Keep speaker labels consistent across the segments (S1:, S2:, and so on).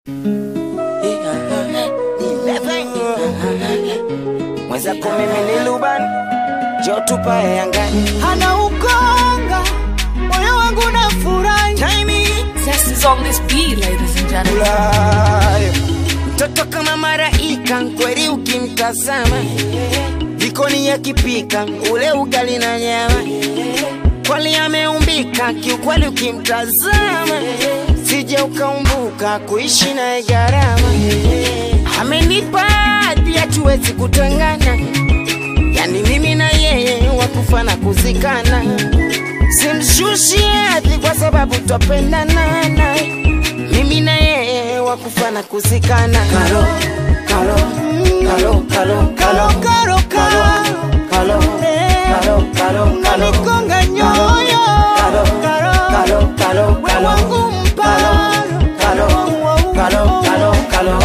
S1: Mweza kumimi ni Luban Jotu pae angani
S2: Hana ukonga moyo wangu na furahi
S3: Zest is on this beat, ladies and gentlemen.
S1: Mtoto kama maraika kweli ukimtazama Jikoni ya kipika ule ugali na nyama Kweli ameumbika kiukweli ukimtazama Sije ukaumbuka kuishi na gharama Amenipa hadi hatuwezi kutengana Yani mimi na yeye wakufa na kuzikana Simshushi hadi kwa sababu twapendana Mimi na yeye wakufa na kuzikana Kalo, kalo, kalo, kalo, kalo,
S2: Karo karo
S1: kalo, kalo, kalo, kalo,
S2: Nikonga nyoyo
S1: kalo, kalo, kalo, kalo,
S2: wangu mparo
S1: kalo, kalo, kalo, kalo.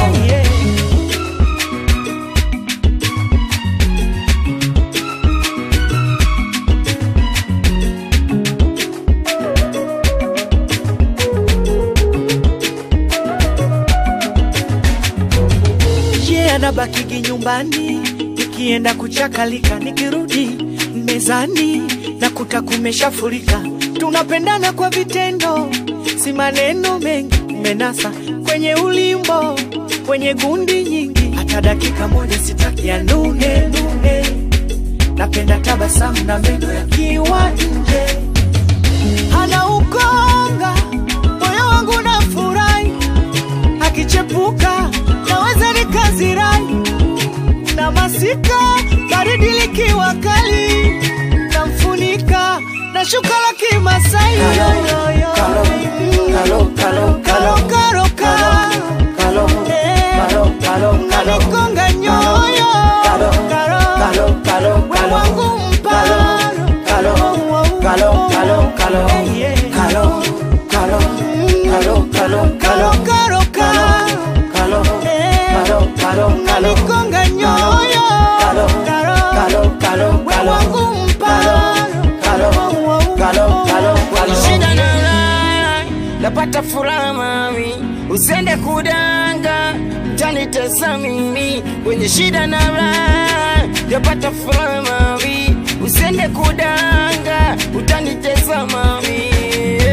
S2: Nabaki nyumbani nikienda kuchakalika nikirudi mezani na kutakumeshafurika tunapendana kwa vitendo si maneno mengi menasa kwenye ulimbo kwenye gundi nyingi hata dakika moja sitaki ya nune napenda tabasamu na meno yakiwa nje hana ukonga moyo wangu na furahi akichepuka naweza nikazirai na masika baridi likiwa kali namfunika na shuka la Kimasai
S1: Kalo, kalo, kalo, kalo,
S2: karo
S1: kalo, kalo, kalo, kalo,
S2: nikonga nyoyo
S1: kalo, kalo, kalo, kalo,
S2: wangu mparo
S1: kalo, kalo, kalo, kalo, kalo, kalo, kalo, kalo, kalo,
S2: karo
S1: kalo, kalo, kalo, kalo,
S2: nikonga nyoyo
S1: kalo, kalo, kalo, kalo,
S2: wangu mparo
S1: kalo, kalo, kalo, kalo. Shida na la, napata furaha mami, usende kudanga, utanitesa mimi. Kwenye shida na la, napata furaha mami, usende kudanga, utanitesa mami.